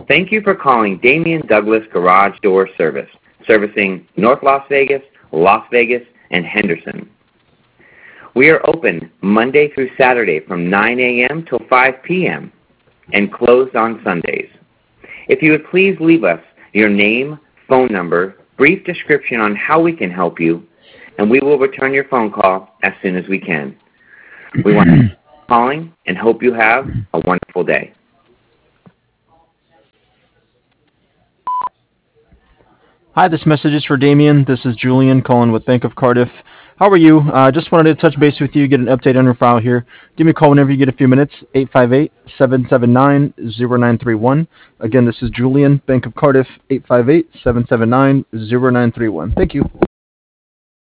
Thank you for calling Damian Douglas Garage Door Service, servicing North Las Vegas, and Henderson. We are open Monday through Saturday from 9 a.m. till 5 p.m. and closed on Sundays. If you would please leave us your name, phone number, brief description on how we can help you, and we will return your phone call as soon as we can. We want to thank you for calling and hope you have a wonderful day. Hi, this message is for Damien. This is Julian calling with Bank of Cardiff. How are you? Just wanted to touch base with you, get an update on your file here. Give me a call whenever you get a few minutes, 858-779-0931. Again, this is Julian, Bank of Cardiff, 858-779-0931. Thank you.